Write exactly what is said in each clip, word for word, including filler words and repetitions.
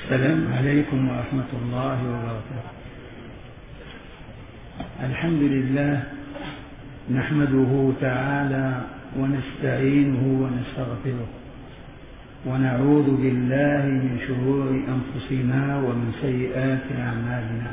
السلام عليكم ورحمة الله وبركاته. الحمد لله نحمده تعالى ونستعينه ونستغفره ونعوذ بالله من شرور أنفسنا ومن سيئات أعمالنا.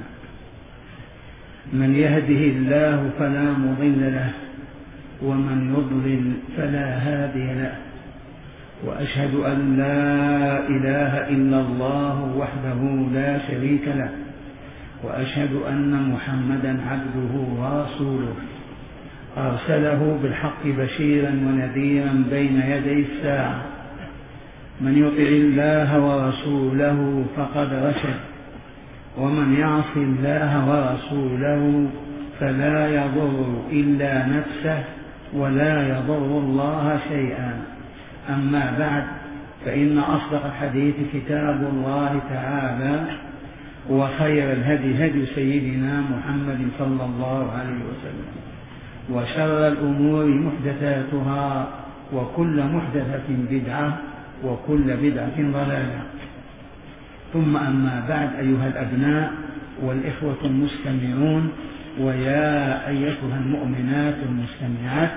من يهده الله فلا مضل له ومن يضلل فلا هادي له، وأشهد أن لا إله إلا الله وحده لا شريك له، وأشهد أن محمدا عبده ورسوله أرسله بالحق بشيرا ونذيرا بين يدي الساعة. من يطع الله ورسوله فقد رشد، ومن يعص الله ورسوله فلا يضر إلا نفسه ولا يضر الله شيئا. أما بعد، فإن أصدق الحديث كتاب الله تعالى، وخير الهدي هدي سيدنا محمد صلى الله عليه وسلم، وشر الأمور محدثاتها، وكل محدثة بدعة، وكل بدعة ضلالة. ثم أما بعد، أيها الأبناء والإخوة المستمعون، ويا أيتها المؤمنات المستمعات،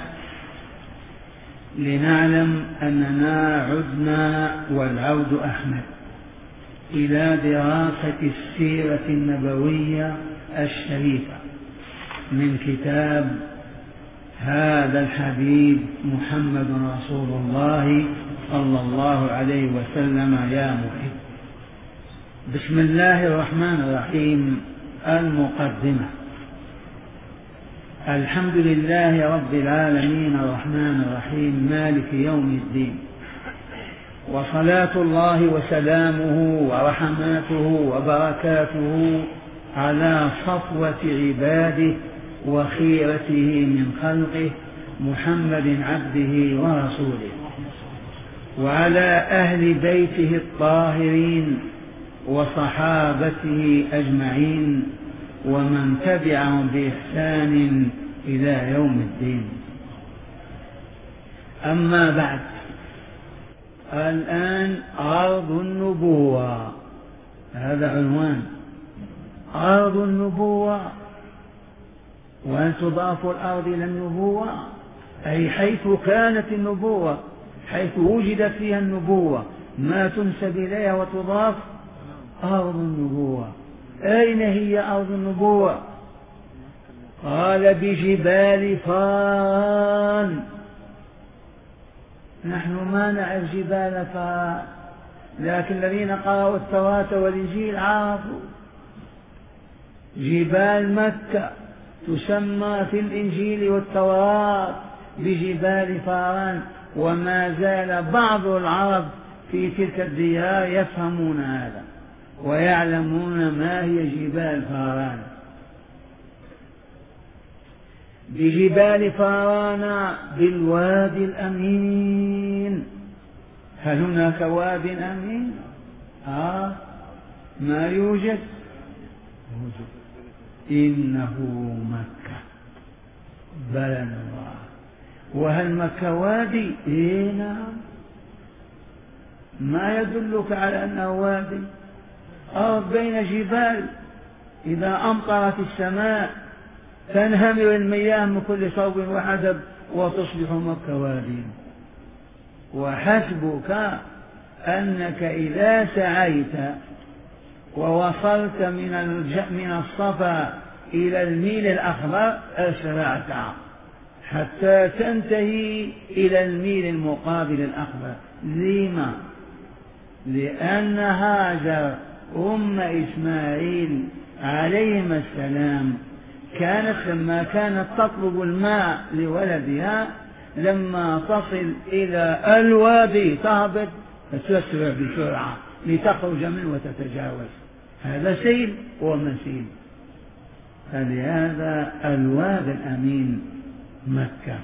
لنعلم أننا عدنا والعود أحمد إلى دراسة السيرة النبوية الشريفة من كتاب هذا الحبيب محمد رسول الله صلى الله عليه وسلم يا محب. بسم الله الرحمن الرحيم. المقدمة. الحمد لله رب العالمين الرحمن الرحيم مالك يوم الدين، وصلاة الله وسلامه ورحماته وبركاته على صفوة عباده وخيرته من خلقه محمد عبده ورسوله، وعلى أهل بيته الطاهرين وصحابته أجمعين، ومن تبعهم بإحسان إلى يوم الدين. أما بعد، الآن عرض النبوة، هذا عنوان عرض النبوة. وأن تضاف الأرض إلى النبوة أي حيث كانت النبوة، حيث وجدت فيها النبوة، ما تنسب إليها وتضاف أرض النبوة. أين هي أرض النبوة؟ قال بجبال فاران. نحن ما نعرف جبال فاران، لكن الذين قرأوا التوراة والإنجيل عرفوا. جبال مكة تسمى في الإنجيل والتوراة بجبال فاران، وما زال بعض العرب في تلك الديار يفهمون هذا ويعلمون ما هي جبال فاران. بجبال فاران بالوادي الأمين. هل هناك واد أمين؟ آه ما يوجد. موجود. إنه مكة. بلى الله. وهل مكة وادي؟ إيه نعم. ما يدلك على أنه وادي؟ أرض بين جبال، إذا أمطرت السماء تنهمر المياه من كل صوب وحدب وتصبح مكة وادي. وحسبك أنك إذا سعيت ووصلت من من الصفا إلى الميل الأخضر أسرعت حتى تنتهي إلى الميل المقابل الأخضر. لما؟ لأن هاجر أم إسماعيل عليهما السلام كانت لما كانت تطلب الماء لولدها، لما تصل إلى الوادي تهبط فتسرع بسرعة لتخرج منه وتتجاوز. هذا سيل ومسيل. فلهذا الوادي الأمين مكة.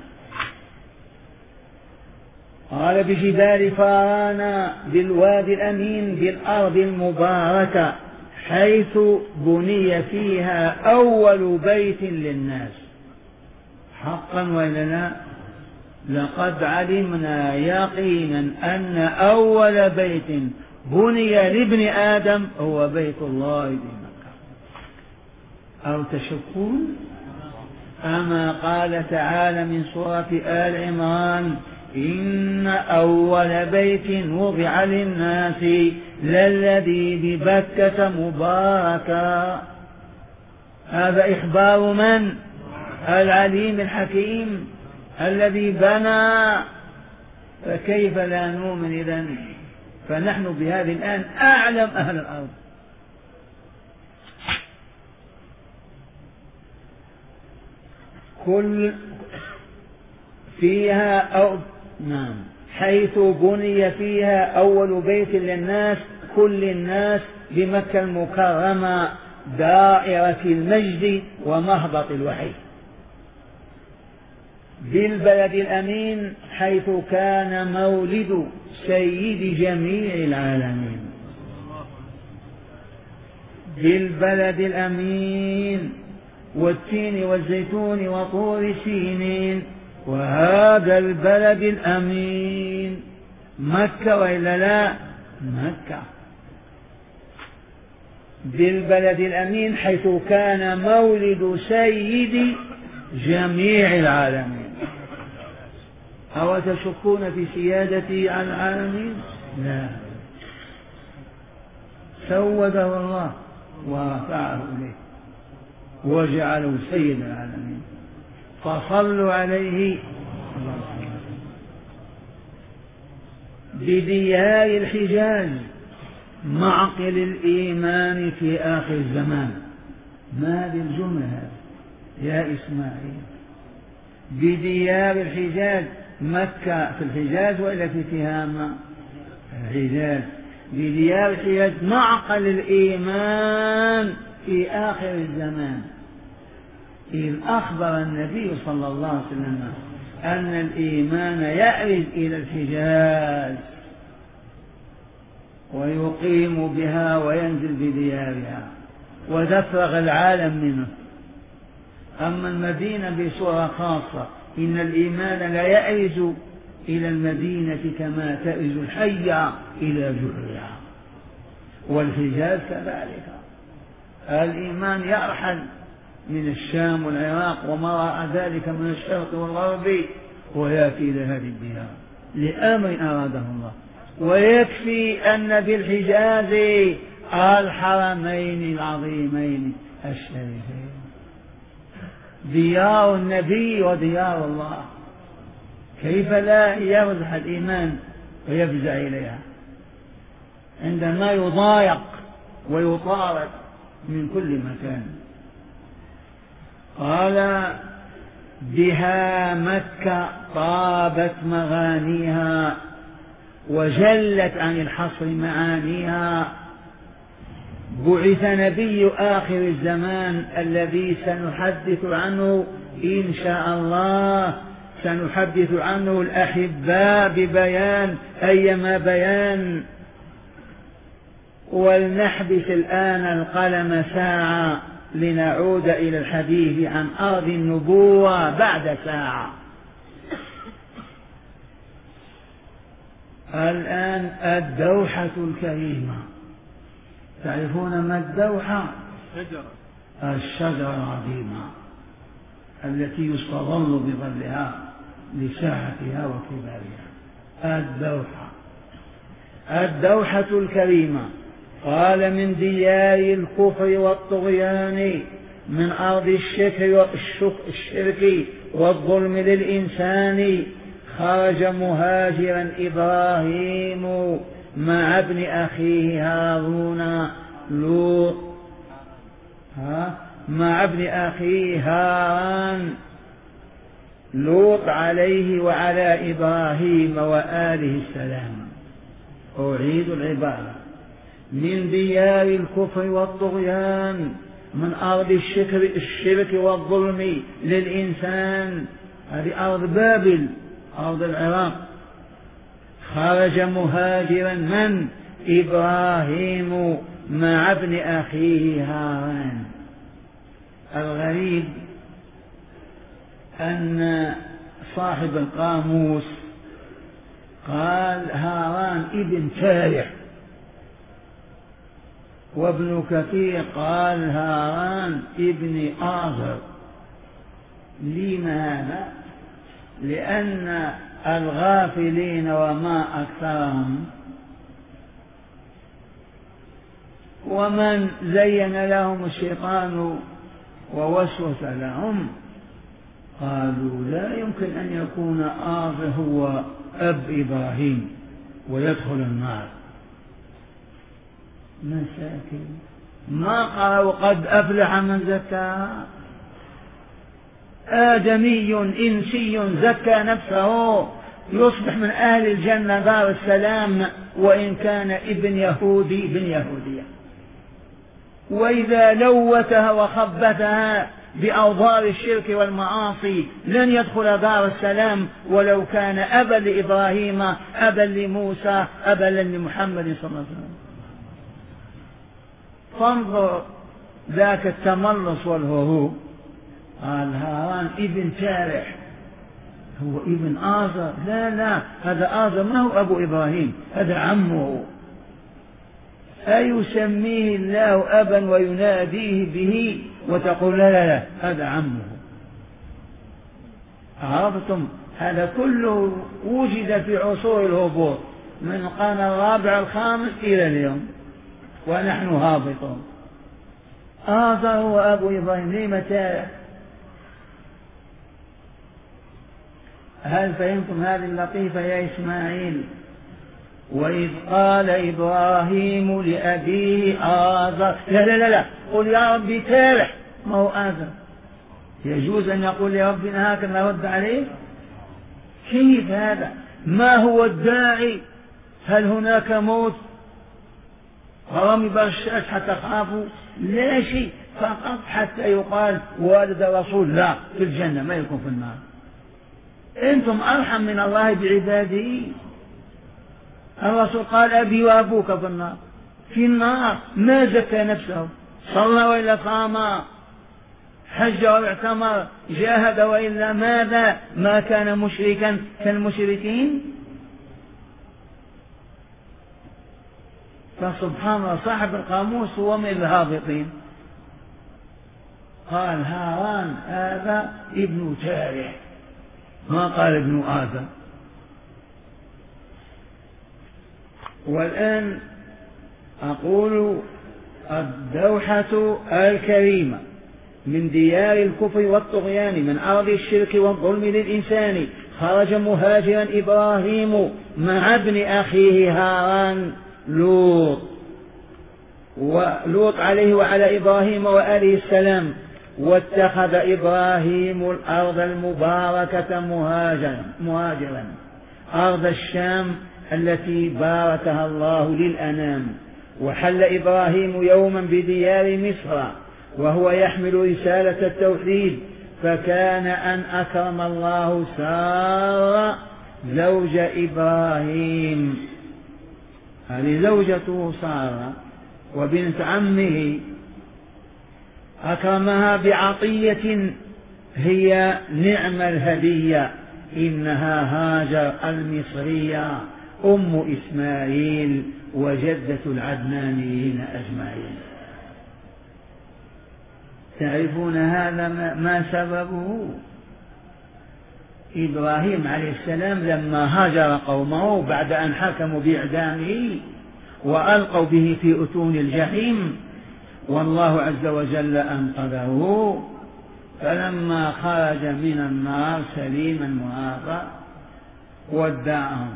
قال بجبال فاران بالوادي الأمين بالأرض المباركة حيث بني فيها أول بيت للناس. حقا وإلا لا؟ لقد علمنا يقينا أن أول بيت بني لابن آدم هو بيت الله بمكة. أو تشكون؟ أما قال تعالى من سورة آل عمران إن أول بيت وضع للناس للذي ببكة مباركا. هذا إخبار من؟ العليم الحكيم الذي بنى. فكيف لا نؤمن إذن؟ فنحن بهذه الآن أعلم أهل الأرض. كل فيها أو نعم حيث بني فيها أول بيت للناس كل الناس بمكة المكرمة دائرة المجد ومهبط الوحي. بالبلد الأمين حيث كان مولد سيد جميع العالمين. بالبلد الأمين والتين والزيتون وطور سينين وهذا البلد الأمين مكة وإلا لا؟ مكة. بالبلد الأمين حيث كان مولد سيد جميع العالمين. أو تشكون في سيادتي على العالمين؟ لا، سوده الله ورفعه إليه وجعله سيد العالمين. فصلوا عليه. بديار الحجاز معقل الإيمان في آخر الزمان. ما هذه الجملة هذه يا إسماعيل؟ بديار الحجاز، مكة في الحجاز وإلا في تهامة؟ الحجاز. بديار الحجاز معقل الإيمان في آخر الزمان، إذ أخبر النبي صلى الله عليه وسلم أن الإيمان يأرج إلى الحجاز ويقيم بها وينزل بديارها وتفرغ العالم منه. أما المدينة بصورة خاصة إن الإيمان لا يأرج إلى المدينة كما تأرج الحية إلى جحرها، والحجاز كذلك. الإيمان يرحل من الشام والعراق وما وراء ذلك من الشرق والغرب ويأتي إلى هذه الديار لأمر أراده الله. ويكفي أن بالحجاز الحرمين العظيمين الشريفين، ديار النبي وديار الله. كيف لا يرجح الإيمان ويفزع إليها عندما يضايق ويطارد من كل مكان؟ قال بها مكة طابت مغانيها وجلت عن الحصر معانيها. بعث نبي آخر الزمان الذي سنحدث عنه إن شاء الله، سنحدث عنه الأحباء ببيان أيما بيان. ولنحبس الآن القلم ساعة لنعود إلى الحديث عن أرض النبوة بعد ساعة. الآن الدوحة الكريمة. تعرفون ما الدوحة؟ الشجرة العظيمة التي يستظل بظلها لساحتها وكبارها. الدوحة الدوحة الكريمة. قال من ديار الكفر والطغيان، من أرض الشرك والظلم للإنسان، خرج مهاجرا إبراهيم مع ابن أخيه هارون لوط ها مع ابن أخيه هارون لوط عليه وعلى إبراهيم وآله السلام. أعيد العبارة: من ديار الكفر والطغيان، من أرض الشرك, الشرك والظلم للإنسان، هذه أرض بابل أرض العراق. خرج مهاجرا من؟ إبراهيم مع ابن أخيه هارون. الغريب أن صاحب القاموس قال هارون ابن تارح وابن كثير قال هاران ابن آزر. لما هذا؟ لأن الغافلين وما أكثرهم ومن زين لهم الشيطان ووسوس لهم قالوا لا يمكن أن يكون آزر هو أب إبراهيم ويدخل النار. مساكين ما قالوا قد أفلح من زكاها. آدمي إنسي زكى نفسه يصبح من أهل الجنة دار السلام وإن كان ابن يهودي ابن يهودية. وإذا لوتها وخبتها بأوضار الشرك والمعاصي لن يدخل دار السلام ولو كان أبا لإبراهيم أبا لموسى أبا لمحمد صلى الله عليه وسلم. فانظر ذاك التملص والهروب. قال هاران ابن تارح هو ابن آزر. لا لا هذا آزر ما هو أبو إبراهيم هذا عمه. أيسميه الله أبا ويناديه به وتقول لا لا لا هذا عمه؟ عرفتم؟ هذا كله وجد في عصور الهبوط من القرن الرابع الخامس إلى اليوم ونحن هابطون. آزر هو أبو إبراهيم. لما تارح؟ هل فهمتم هذه اللطيفة يا إسماعيل؟ وإذ قال إبراهيم لأبيه آزر. لا لا لا لا قل يا ربي تارح ما هو آزر. يجوز أن يقول يا ربنا هكذا رد عليه؟ كيف هذا؟ ما هو الداعي؟ هل هناك موت غرام برشاش حتى خافوا؟ لا شيء فقط حتى يقال والد رسول لا في الجنة ما يكون في النار. أنتم أرحم من الله بعباده. الرسول قال أبي وأبوك في النار في النار ما زكى نفسه صلى وإلا صام حج واعتمر جاهد وإلا ماذا ما كان مشركا كالمشركين. فسبحان الله صاحب القاموس هو من الهابطين. قال هاران هذا ابن تارح ما قال ابن آدم. والآن أقول الدوحة الكريمة من ديار الكفر والطغيان من أرض الشرك والظلم للإنسان خرج مهاجرا إبراهيم مع ابن أخيه هاران لوط ولوط عليه وعلى إبراهيم وآله السلام. واتخذ إبراهيم الأرض المباركة مهاجرا مهاجرا أرض الشام التي باركها الله للأنام. وحل إبراهيم يوما بديار مصر وهو يحمل رسالة التوحيد فكان أن أكرم الله سارة زوج إبراهيم. هذه زوجته سارة وبنت عمه أكرمها بعطية هي نعم الهدية إنها هاجر المصرية أم إسماعيل وجدة العدنانيين أجمعين. تعرفون هذا ما سببه؟ إبراهيم عليه السلام لما هاجر قومه بعد أن حكموا بإعدامه وألقوا به في أتون الجحيم والله عز وجل أنقذه. فلما خرج من النار سليما معافى ودعهم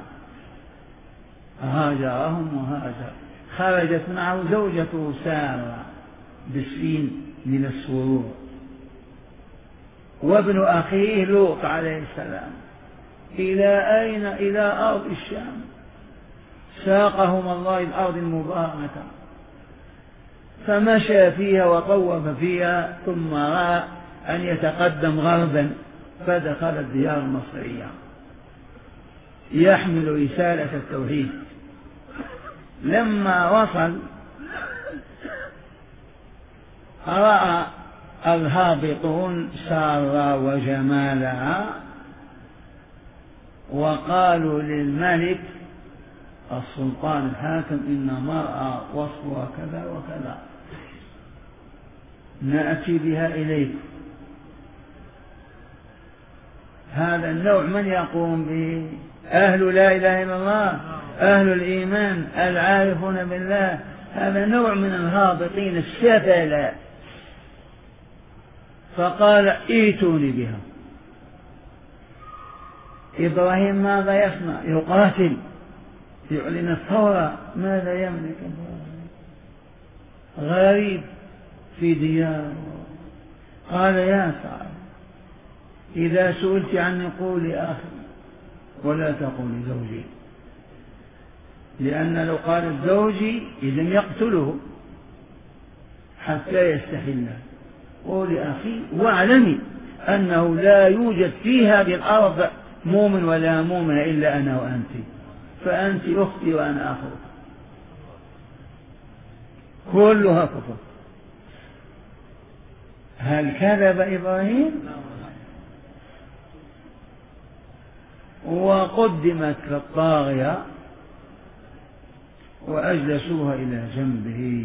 هاجرهم وهاجر. خرجت معه زوجته سارة بالسين من السرور وابن أخيه لوط عليه السلام. إلى أين؟ إلى أرض الشام. ساقهم الله الأرض المباركة فمشى فيها وطوف فيها ثم رأى أن يتقدم غربا فدخل الديار المصرية يحمل رسالة التوحيد. لما وصل رأى الهابطون سارة وجمالها وقالوا للملك السلطان الحاكم إن مرأة وصفها كذا وكذا، نأتي بها إليك. هذا النوع من يقوم به؟ أهل لا إله إلا الله، أهل الإيمان العارفون بالله. هذا نوع من الهابطين السفلاء. فقال ائتوني بها. إبراهيم ماذا يصنع؟ يقاتل، يعلن الثورة. ماذا يملك؟ غريب في ديار. قال يا سعد إذا سئلت عني قولي أخي ولا تقولي زوجي، لأن لو قال زوجي إذن يقتله حتى يستحله. قولي أخي واعلمي أنه لا يوجد في هذه الأرض مؤمن ولا مؤمن إلا أنا وأنت، فأنت أختي وأنا أخوك، كلها كفر. هل كذب إبراهيم؟ وقدمت كالطاغية وأجلسوها إلى جنبه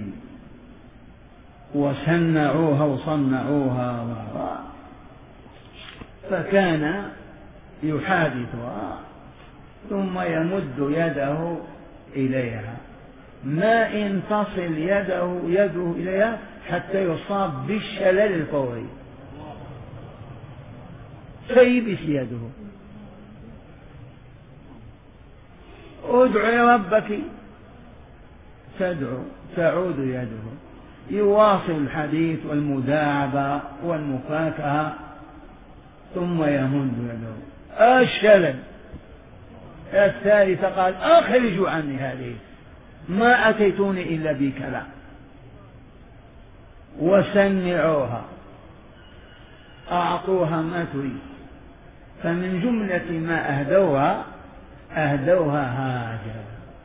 وسنعوها وصنعوها وراء، فكان يحادثها ثم يمد يده إليها، ما إن تصل يده يده إليها حتى يصاب بالشلل الفوري فيبس يده. ادعي ربك تدعو تعود يده. يواصل الحديث والمداعبة والمفاكهة ثم يمد يده. الشلل الثالث قال أخرجوا عني هذه، ما أتيتوني إلا بكلام. وسنعوها، أعطوها ما تريد. فمن جملة ما أهدوها أهدوها هاجر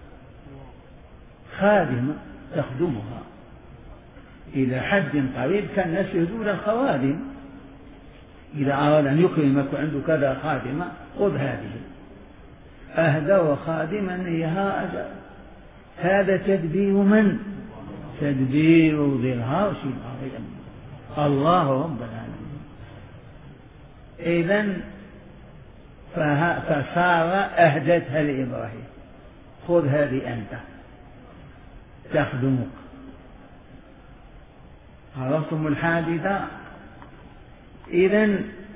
خادمة تخدمها إلى حد قريب. كان الناس يهدون الخوادم، إذا أراد أن يكرمك وعنده كذا خادمة خذ هذه. أهدوا خادما هي هاجر. هذا تدبير من؟ تدبير ذي العرش العظيم الله رب العالمين. إذن فصار أهدتها لإبراهيم، خذ هذه أنت تخدمك. عرفتم الحادثة؟ إذن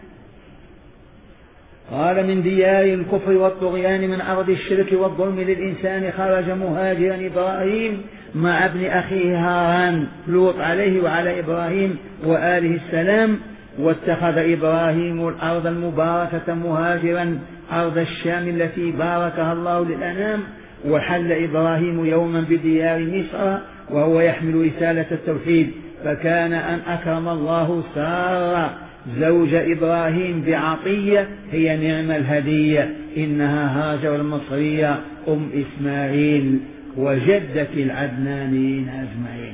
قال من ديار الكفر والطغيان من أرض الشرك والظلم للإنسان خرج مهاجرا إبراهيم مع ابن أخيه هاران لوط عليه وعلى إبراهيم وآله السلام. واتخذ إبراهيم الأرض المباركة مهاجرا أرض الشام التي باركها الله للأنام. وحل إبراهيم يوما بديار مصر وهو يحمل رسالة التوحيد، فكان أن أكرم الله سارة زوج إبراهيم بعطية هي نعم الهدية، إنها هاجر المصرية أم إسماعيل وجدة العدنانيين أجمعين.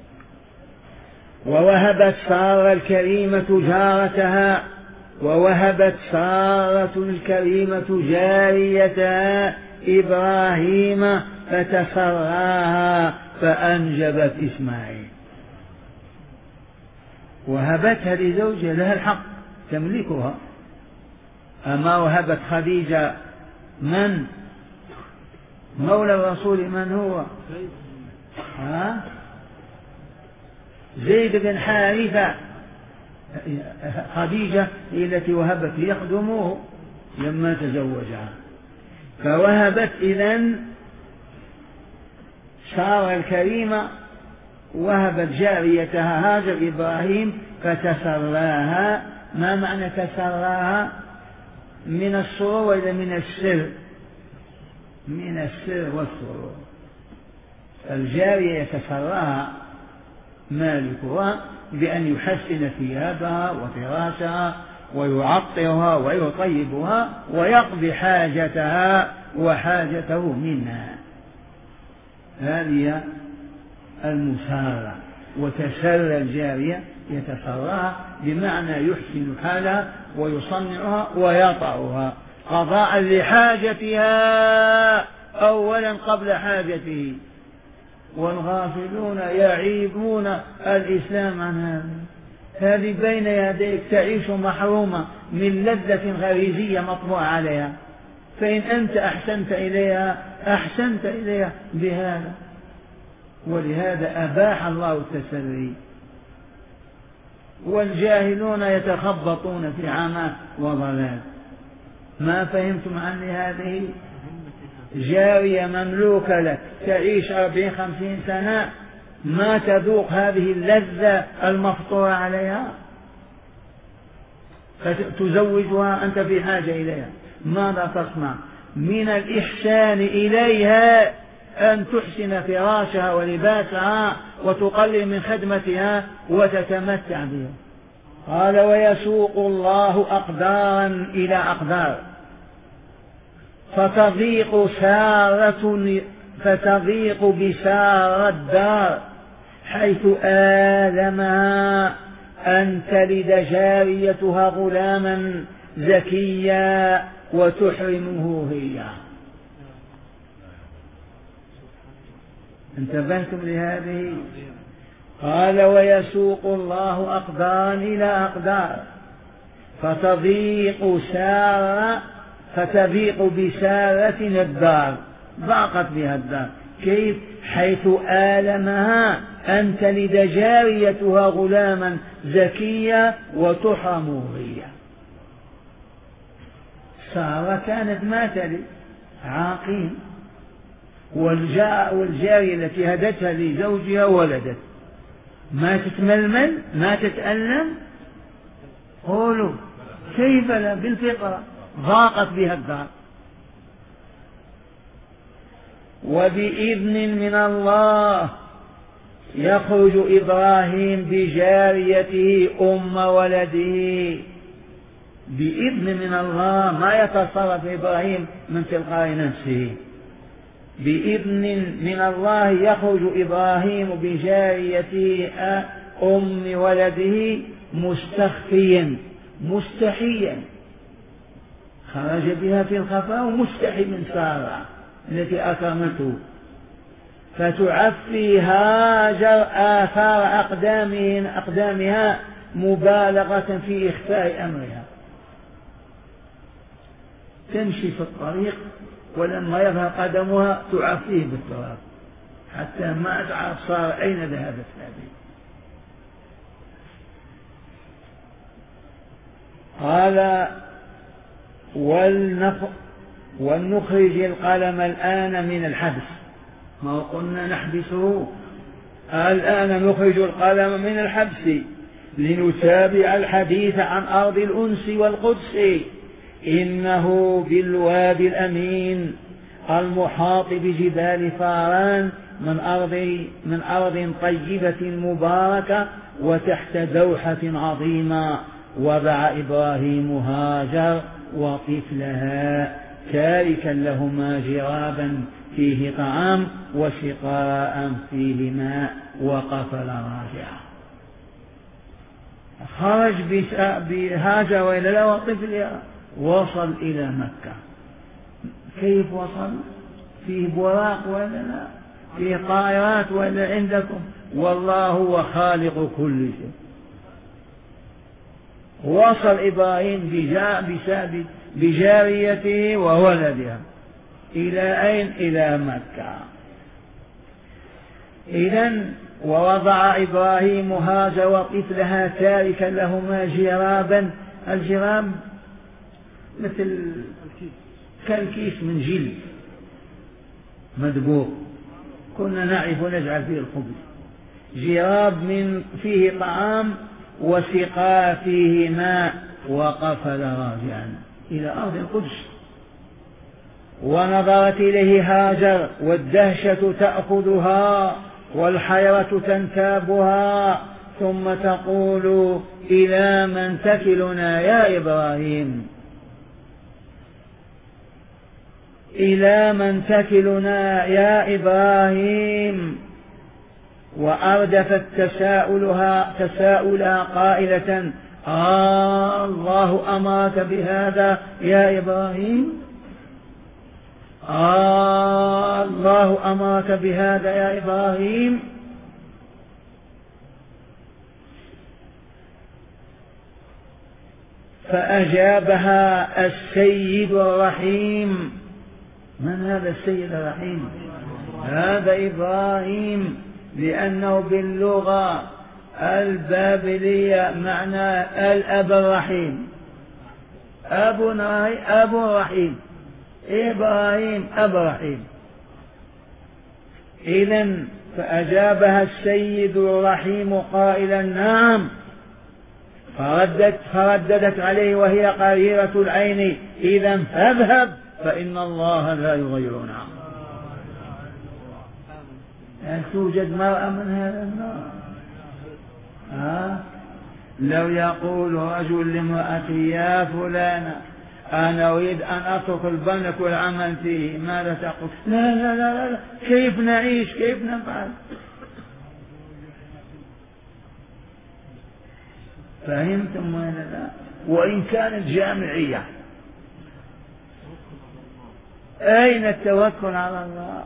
ووهبت سارة الكريمة جارتها ووهبت سارة الكريمة جاريتها إبراهيم فتسراها فأنجبت إسماعيل. وهبتها لزوجها لها الحق تملكها. أما وهبت خديجة من؟ مولى الرسول من هو؟ ها؟ زيد بن حارثة. خديجة هي التي وهبت ليخدموه لما تزوجها. فوهبت إذن سارة الكريمة وهبت جاريتها هاجر إبراهيم فتسراها. ما معنى تسراها؟ من السرور وإذا من السر، من السر والسرور. الجارية يتسراها مالكها بأن يحسن ثيابها وفراشها ويعطرها ويطيبها ويقضي حاجتها وحاجته منها. هذه المسارة. وتسرى الجارية يتسراها بمعنى يحسن حالها ويصنعها ويطأها قضاء لحاجتها أولا قبل حاجته، والغافلون يعيبون الإسلام عن هذا. هذه بين يديك تعيش محرومة من لذة غريزية مطبوع عليها، فإن أنت أحسنت إليها أحسنت إليها بهذا. ولهذا أباح الله التسري. والجاهلون يتخبطون في عمى وضلال. ما فهمتم عني؟ هذه جارية مملوكة لك تعيش أربعين خمسين سنة ما تذوق هذه اللذة المفطورة عليها، فتزوجها أنت في حاجة إليها. ماذا تصنع؟ من الإحسان إليها أن تحسن فراشها ولباسها وتقلل من خدمتها وتتمتع بها. قال ويسوق الله أقدارا إلى أقدار فتضيق سارة فتضيق بسار الدار حيث آلمها أن تلد جاريتها غلاما زكيا وتحرمه هي. انتبهتم لهذه؟ قال ويسوق الله أقدارا إلى أقدار فتضيق سارة فتضيق بسارة الدار، ضاقت بها الدار. كيف؟ حيث آلمها أن تلد جاريتها غلاما زكيا وتحرمه هي. سارة كانت ما تلد عاقين، والجارية التي هدتها لزوجها ولدت، ما تتململ ما تتألم. قولوا كيف لا؟ بالفطرة ضاقت بها الدار. وبإذن من الله يخرج إبراهيم بجاريته أم ولده. بإذن من الله، ما يتصرف إبراهيم من تلقاء نفسه. بإذن من الله يخرج إبراهيم بجاريته أم ولده مستخفيا مستحيا، خرج بها في الخفاء ومستحي من سارة التي أكرمته، فتعفي هاجر آثار أقدامها مبالغة في إخفاء أمرها. تمشي في الطريق ولما يظهر قدمها تعفيه بالتراب حتى ما تعرف صار أين ذهبت هذه. قال ولنخرج القلم الآن من الحبس. ما قلنا نحبسه؟ الآن نخرج القلم من الحبس لنتابع الحديث عن أرض الأنس والقدس. إنه بالوادي الأمين المحاط بجبال فاران من أرض, من أرض طيبة مباركة وتحت دوحة عظيمة وضع إبراهيم هاجر وطفلها تاركا لهما جرابا فيه طعام وسقاء فيه ماء وقفل راجعا. خرج بهاجر وإلى وطفلها، وصل إلى مكة. كيف وصل؟ فيه براق ولا لا؟ فيه طائرات ولا عندكم؟ والله هو خالق كل شيء. وصل إبراهيم بجاريته وولدها إلى أين؟ إلى مكة. إذن ووضع إبراهيم هاجر وطفلها تاركا لهما جرابا. الجراب مثل كالكيس من جلد مدبوغ، كنا نعرف نجعل فيه الخبز. جراب من فيه طعام وسقى فيه ماء وقفل راجعا إلى أرض القدس. ونظرت إليه هاجر والدهشة تأخذها والحيرة تنتابها، ثم تقول إلى من تكلنا يا إبراهيم؟ إلى من تكلنا يا إبراهيم؟ وأردفت تساؤلها تساؤلها قائلة آه الله أمرك بهذا يا إبراهيم؟ آه الله أمرك بهذا يا إبراهيم. فأجابها السيد الرحيم. من هذا السيد الرحيم؟ هذا إبراهيم، لأنه باللغة البابلية معنى الأب الرحيم. أب أب رحيم، إبراهيم أب رحيم. إذن فأجابها السيد الرحيم قائلا نعم. فردت, فرددت عليه وهي قريرة العين إذا فاذهب فإن الله لا يغير نعم. هل توجد مرأة من هذا النوع؟ ها؟ لو يقول رجل لامرأته يا فلانة أنا أريد أن أترك البنك والعمل فيه، ماذا تقول؟ لا لا لا لا، كيف نعيش، كيف نفعل؟ فهمتم ولا لا؟ وإن كانت جامعية، أين التوكل على الله؟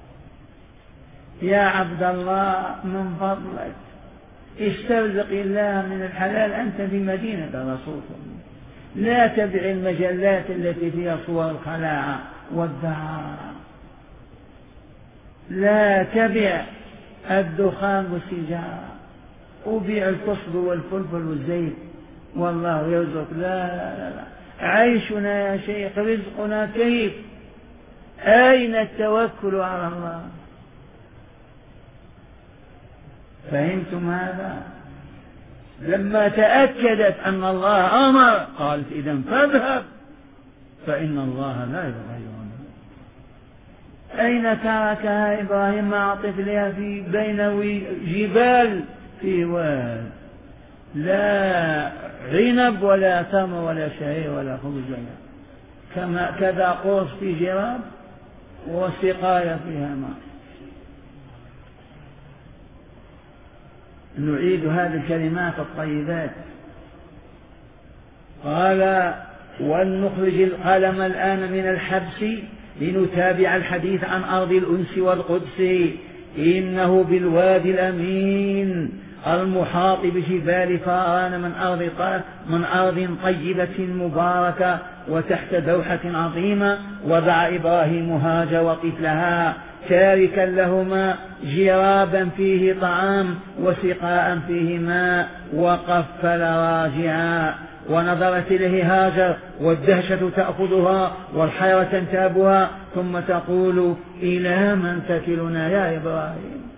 يا عبد الله من فضلك استرزق الله من الحلال، أنت في مدينة الرسول، لا تبع المجلات التي فيها صور الخلاعة والدعارة، لا تبع الدخان والسجارة، وبيع القصب والفلفل والزيت والله يرزق. لا لا لا، عيشنا يا شيخ رزقنا كيف؟ أين التوكل على الله؟ فهمتم هذا؟ لما تأكدت أن الله أمر قالت إذن فاذهب فإن الله لا يغير. أين تركها إبراهيم مع طفلها في بين جبال في واد، لا عنب ولا تمر ولا شعير ولا خبز كما كذا قوس في جراب وسقايا فيها ماء. نعيد هذه الكلمات الطيبات. قال ولنخرج القلم الآن من الحبس لنتابع الحديث عن أرض الأنس والقدس، إنه بالوادي الأمين المحاط بجبال فاران من أرض من أرض طيبة مباركة وتحت دوحة عظيمة. وضع إبراهيم هاجر وطفلها تاركا لهما جرابا فيه طعام وسقاء فيه ماء وقفل راجعا. ونظرت إليه هاجر والدهشة تأخذها والحيرة تنتابها، ثم تقول إلى من تكلنا يا إبراهيم؟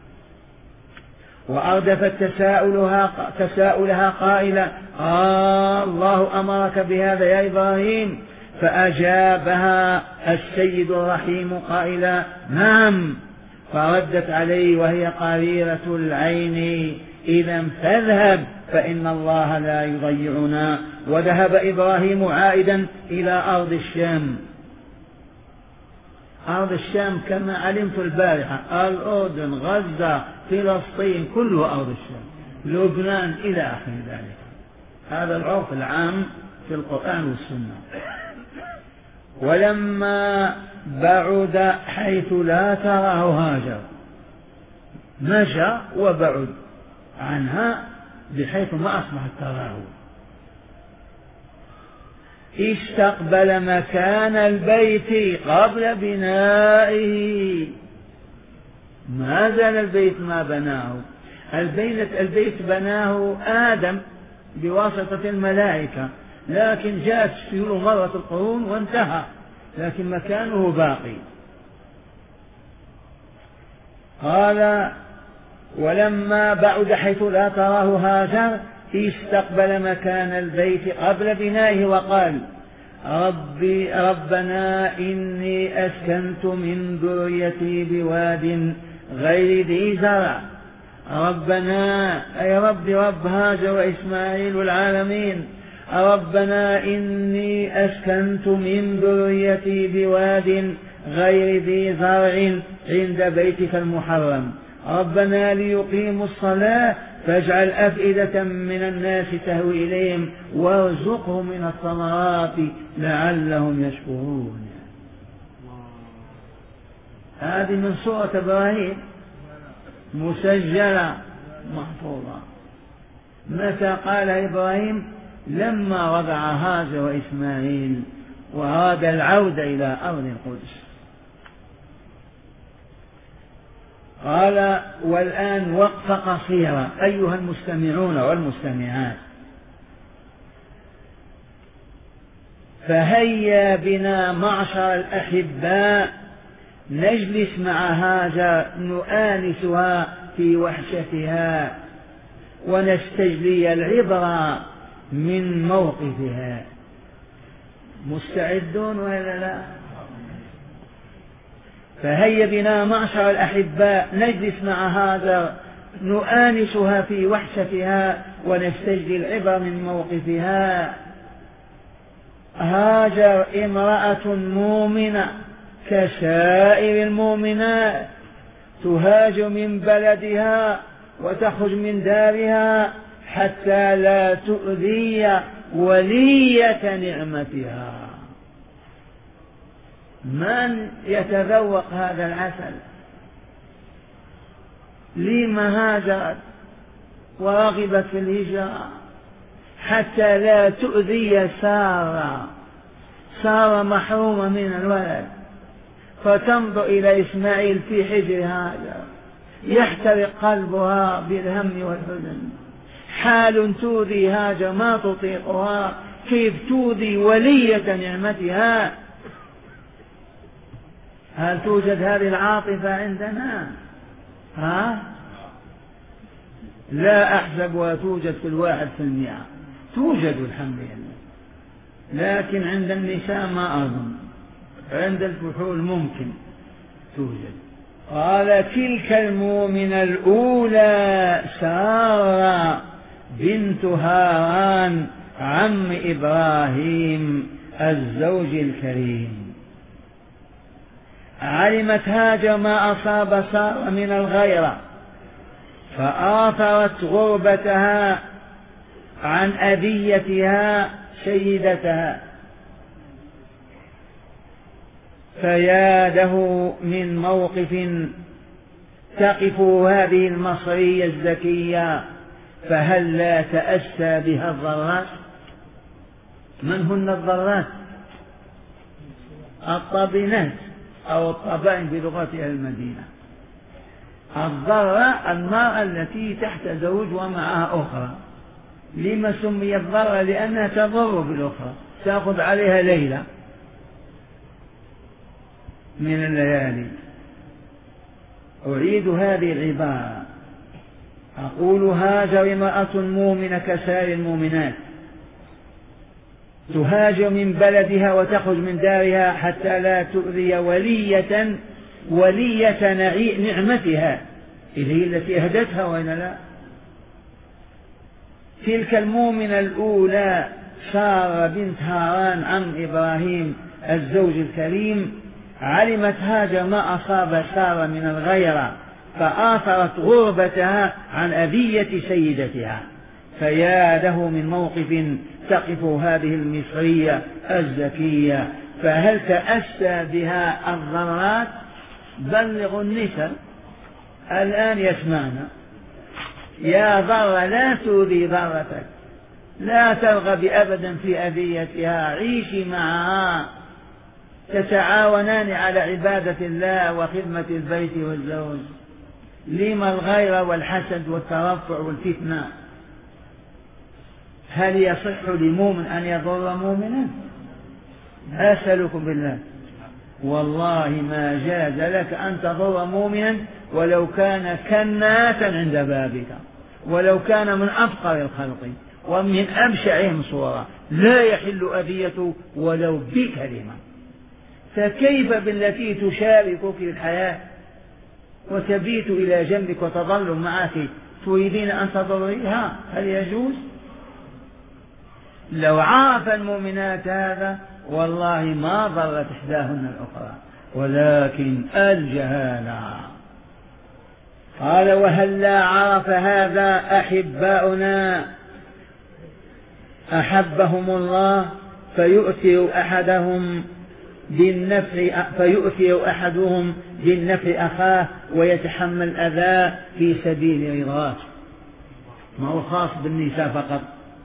وأردفت تساؤلها, تساؤلها قائلا آه الله أمرك بهذا يا إبراهيم؟ فأجابها السيد الرحيم قائلا نعم. فردت عليه وهي قريرة العين إذا فاذهب فإن الله لا يضيعنا. وذهب إبراهيم عائدا إلى أرض الشام. أرض الشام كما علمت البارحة الأردن غزة فلسطين كله أرض الشام، لبنان إلى آخر ذلك. هذا العرف العام في القرآن والسنة. ولما بعد حيث لا تراه هاجر مشى وبعد عنها بحيث ما أصبحت تراه. استقبل مكان البيت قبل بنائه. ما زال البيت ما بناه. البيت, البيت بناه آدم بواسطة الملائكة، لكن جاءت سيول مرة القرون وانتهى، لكن مكانه باقي. قال ولما بعد حيث لا تراه هاجر استقبل مكان البيت قبل بنائه وقال ربي ربنا إني أسكنت من ذريتي بواد غير ذي زرع. ربنا أي رب رب هاجر وإسماعيل والعالمين. ربنا إني أسكنت من ذريتي بواد غير ذي زرع عند بيتك المحرم ربنا ليقيموا الصلاة فاجعل أفئدة من الناس تهوي إليهم وارزقهم من الثمرات لعلهم يشكرون. هذه من سورة إبراهيم مسجلة محفوظة. متى قال إبراهيم؟ لما وضع هاجر وإسماعيل وأراد العودة إلى أرض القدس. قال: والآن وقفة قصيرة أيها المستمعون والمستمعات، فهيا بنا معشر الأحباء نجلس مع هاجر نؤانسها في وحشتها ونستجلي العبرة من موقفها. مستعدون ولا لا؟ فهيا بنا معشر الأحباء نجلس مع هاجر نؤانسها في وحشتها ونستجلي العبرة من موقفها. هاجر امرأة مؤمنة كسائر المؤمنات، تهاجر من بلدها وتخرج من دارها حتى لا تؤذي ولية نعمتها. من يتذوق هذا العسل؟ لما هاجرت ورغبت في الهجرة؟ حتى لا تؤذي سارة. سارة محرومة من الولد، فتنظر إلى إسماعيل في حجر هاجر، يحترق قلبها بالهم والحزن. حال تؤذي هاجر ما تطيقها، كيف تؤذي ولية نعمتها؟ هل توجد هذه العاطفة عندنا؟ ها؟ لا أحسبها توجد في الواحد في المئة. توجد الحمد لله، لكن عند النساء ما أظن، عند الفحول ممكن توجد. قال: تلك المؤمنة الأولى سارة بنت هاران عم إبراهيم الزوج الكريم. علمت هاجر ما أصاب سارة من الغيرة، فآثرت غربتها عن أبيتها سيدتها. فياده من موقف تقف هذه المصرية الذكية، فهل لا تأسى بها الضرات؟ من هن الضرات؟ الطابنات أو الطبائن بلغة المدينة. الضرة المرأة التي تحت زوج ومعها أخرى. لما سميت ضرة؟ لأنها تضر بالأخرى، تأخذ عليها ليلة من الليالي. أعيد هذه العبارة، أقول: هاجر امرأة مؤمنة كسائر المؤمنات، تهاجر من بلدها وتخرج من دارها حتى لا تؤذي ولية ولية نعمتها، إذ هي التي أهدتها وإلا لا. تلك المؤمنة الأولى سارة بنت هاران عم إبراهيم الزوج الكريم. علمت هاجر ما أصاب سارة من الغيرة، فآثرت غربتها عن أبية سيدتها. فياده من موقف تقف هذه المصرية الذكية، فهل تأسى بها الضرات؟ بلغوا النساء الآن يسمعنا: يا ضر لا تؤذي ضرتك، لا ترغب أبدا في أذيتها، عيشي معها، تتعاونان على عبادة الله وخدمة البيت والزوج. لما الغيرة والحسد والترفع والفتنة؟ هل يصح لمؤمن أن يضر مؤمنا؟ أسألكم بالله، والله ما جاز لك أن تضر مؤمنا ولو كان كناتا عند بابك، ولو كان من أفقر الخلق ومن أبشعهم صورا، لا يحل أذيته ولو بكلمة. فكيف بالتي تشاركك في الحياة وتبيت إلى جنبك وتظل معك تريدين أن تضريها؟ هل يجوز؟ لو عرف المؤمنات هذا والله ما ضرت إحداهن الأخرى، ولكن الجهالة. قال: وهلا عرف هذا أحباؤنا أحبهم الله فيؤثر أحدهم بالنفع فيؤثر أحدهم بالنفع أخاه ويتحمل الأذى في سبيل رضاه، ما هو خاص بالنساء فقط.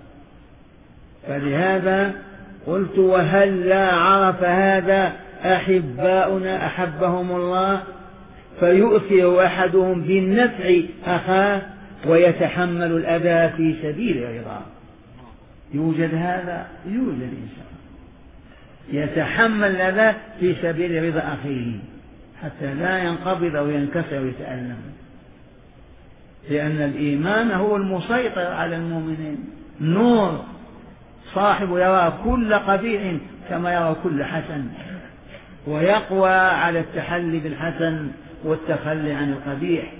فلهذا قلت وهل لا عرف هذا أحباؤنا أحبهم الله فيؤثر أحدهم بالنفع أخاه ويتحمل الأذى في سبيل رضاه. يوجد هذا، يوجد إنسان يتحمل الأذى في سبيل رضا أخيه حتى لا ينقبض أو ينكسر ويتألم، لأن الإيمان هو المسيطر على المؤمنين. نور صاحب يرى كل قبيح كما يرى كل حسن، ويقوى على التحلي بالحسن والتخلي عن القبيح.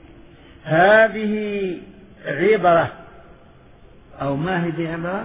هذه عبرة أو ما هي عبرة.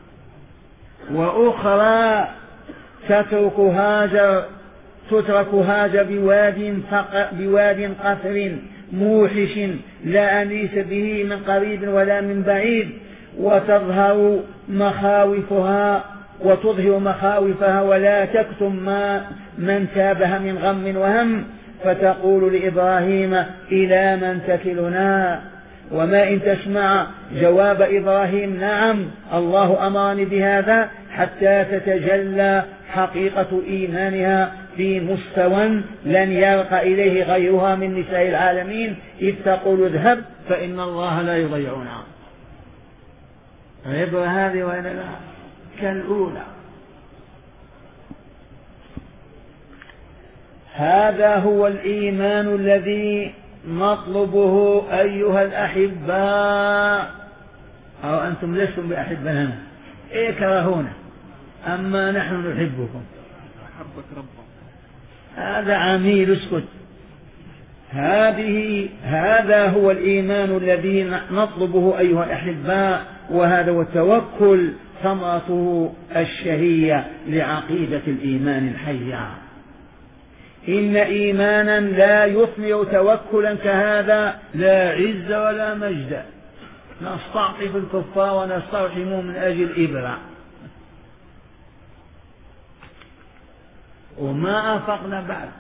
وأخرى تترك هاجر تترك هاجر بواد, بواد قفر موحش لا أنيس به من قريب ولا من بعيد، وتظهر مخاوفها وتظهر مخاوفها ولا تكتم ما من تابها من غم وهم، فتقول لإبراهيم إلى من تكلنا؟ وما إن تسمع جواب إبراهيم نعم الله أمرني بهذا، حتى تتجلى حقيقة إيمانها في مستوى لن يرقى إليه غيرها من نساء العالمين، إذ تقول اذهب فإن الله لا يضيعنا. عبر هذه وإلا لا كالأولى. هذا هو الإيمان الذي نطلبه أيها الأحباء. أو أنتم لستم بأحبة لنا، اكرهونا، أما نحن نحبكم. هذا عميل اسكت. هذه هذا هو الإيمان الذي نطلبه أيها الأحباء، وهذا هو التوكل ثمرته الشهية لعقيدة الإيمان الحية. إن إيمانا لا يثمر توكلا كهذا لا عز ولا مجد، نستعطف الكفار ونسترحم من أجل إبرة، وما أفقنا بعد.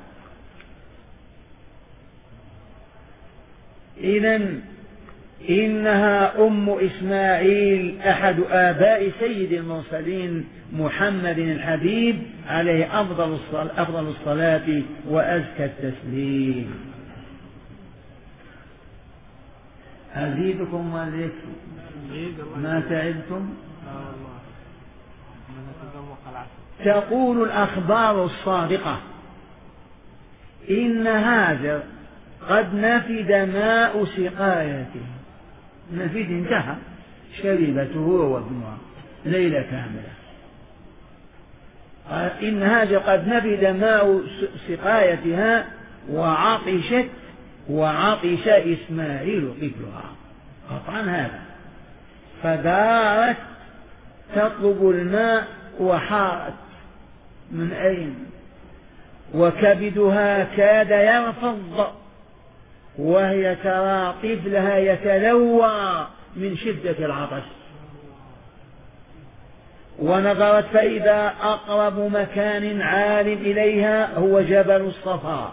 إذن إنها أم إسماعيل أحد آباء سيد المرسلين محمد الحبيب عليه أفضل الصلاة وأزكى التسليم. أزيدكم وأزيدكم ما تعبتم. تقول الأخبار الصادقة إن هاجر قد نفد ماء سقايته، نفد انتهى، شربته وابنها ليلة كاملة. إن هاجر قد نفد ماء سقايتها وعطشت وعطش إسماعيل طفلها، قطعا هذا. فدارت تطلب الماء وحارت من أين، وكبدها كاد يرفض وهي ترى طفلها يتلوى من شدة العطش. ونظرت فإذا أقرب مكان عال إليها هو جبل الصفا،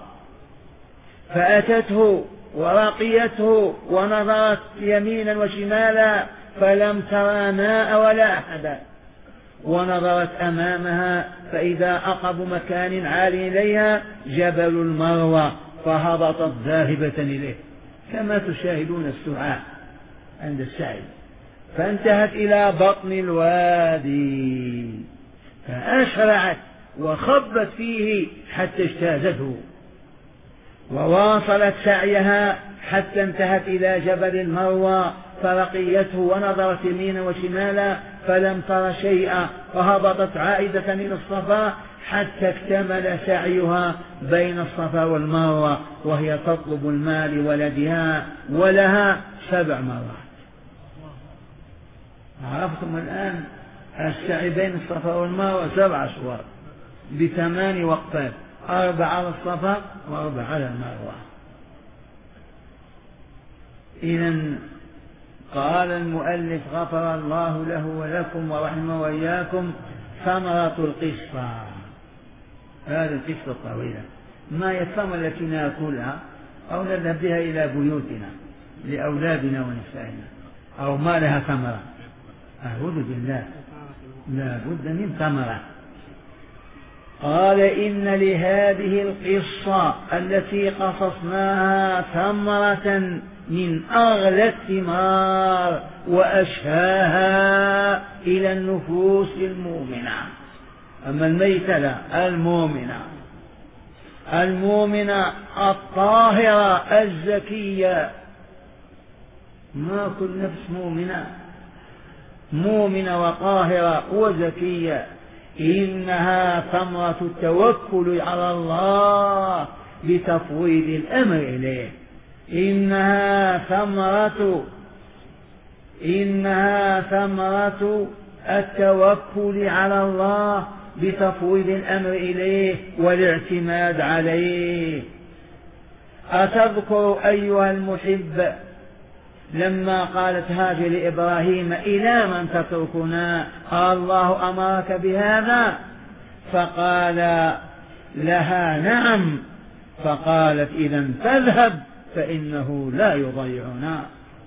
فأتته ورقيته ونظرت يمينا وشمالا فلم ترى ماء ولا أحدا، ونظرت أمامها فإذا أقرب مكان عال إليها جبل المروة، فهبطت ذاهبة إليه كما تشاهدون السعاء عند السعي، فانتهت إلى بطن الوادي فأشرعت وخبت فيه حتى اجتازته، وواصلت سعيها حتى انتهت إلى جبل المروة فرقيته ونظرت يمينا وشمالا فلم تر شيئا، فهبطت عائدة إلى الصفا حتى اكتمل سعيها بين الصفا والمروة، وهي تطلب الماء لولدها ولها سبع مرات. عرفتم الآن السعي بين الصفا والمروة سبع أشواط بثمان وقفات، أربع على الصفا وأربع على المروة. إذن قال المؤلف غفر الله له ولكم ورحمه وإياكم ثمرة القصة. هذه القصة الطويلة. ما هي الثمرة التي نأكلها أو نذهب بها إلى بيوتنا لأولادنا ونسائنا، أو ما لها ثمرة؟ أعوذ بالله، لا بد من ثمرة. قال إن لهذه القصة التي قصصناها ثمرة من أغلى الثمار وأشهاها إلى النفوس المؤمنة. أما الميتة لا، المؤمنة، المؤمنة الطاهرة الزكية. ما كل نفس مؤمنة مؤمنة وطاهرة وزكية. إنها ثمرة التوكل على الله بتفويض الأمر إليه. إنها ثمرة إنها ثمرة التوكل على الله بتفويض الأمر إليه والاعتماد عليه. أتذكر أيها المحب لما قالت هاجر لإبراهيم إلى من تتركنا؟ الله أمرك بهذا؟ فقال لها نعم. فقالت إذن فاذهب فإنه لا يضيعنا.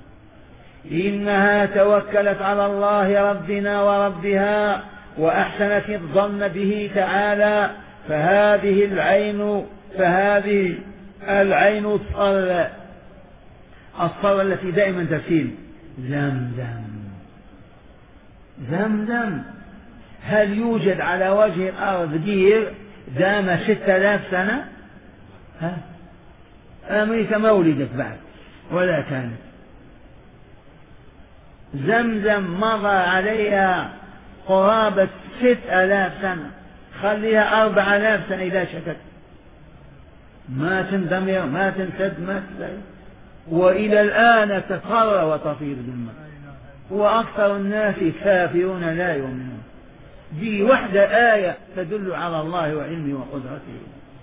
إنها توكلت على الله ربنا وربها وأحسنت الظن به تعالى. فهذه العين فهذه العين الصر الصر التي دائما تسيل زمزم زمزم. هل يوجد على وجه الأرض بير دام ستة آلاف سنة؟ ها؟ أمريكا ما ولدت بعد ولا كانت. زمزم مضى عليها قرابة ست آلاف سنة، خليها أربع آلاف سنة إذا شكت، ما تندمر ما تنسد ما تسير، وإلى الآن تفر وتفيض بالماء، وأكثر الناس كافرون لا يؤمنون. دي وحدة آية تدل على الله وعلمه وقدرته.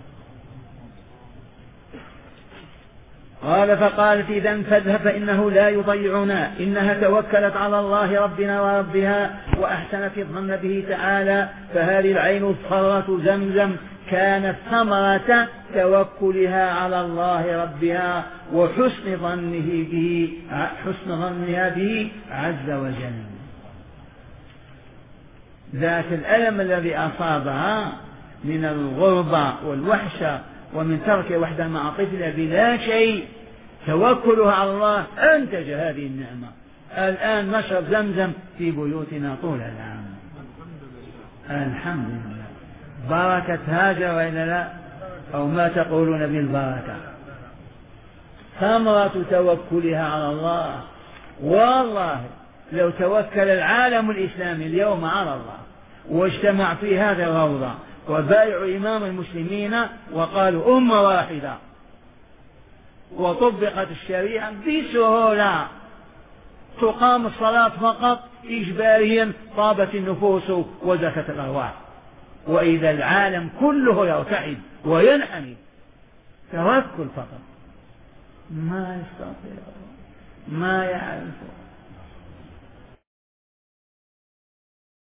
قال فقالت إذن فاذهب فإنه لا يضيعنا. إنها توكلت على الله ربنا وربها وأحسنت الظن به تعالى. فهذه العين الصرة زمزم كانت ثمرة توكلها على الله ربها وحسن ظنه به حسن ظنها به عز وجل. ذات الألم الذي أصابها من الغربة والوحشة ومن ترك وحدة مع طفلة بلا شيء، توكلها على الله أنتج هذه النعمة. الآن نشرب زمزم في بيوتنا طول العام. الحمد لله. بركة هاجر وإلا لا؟ أو ما تقولون بالبركة؟ ثمرة توكلها على الله. والله لو توكل العالم الإسلامي اليوم على الله واجتمع في هذه الروضة وبايعوا إمام المسلمين وقالوا أمة واحدة وطبقت الشريعة بسهولة، تقام الصلاة فقط إجباريا، طابت النفوس وزكت الأرواح. وإذا العالم كله يرتعد وينحني، توكل فقط ما يستطيع ما يعرف.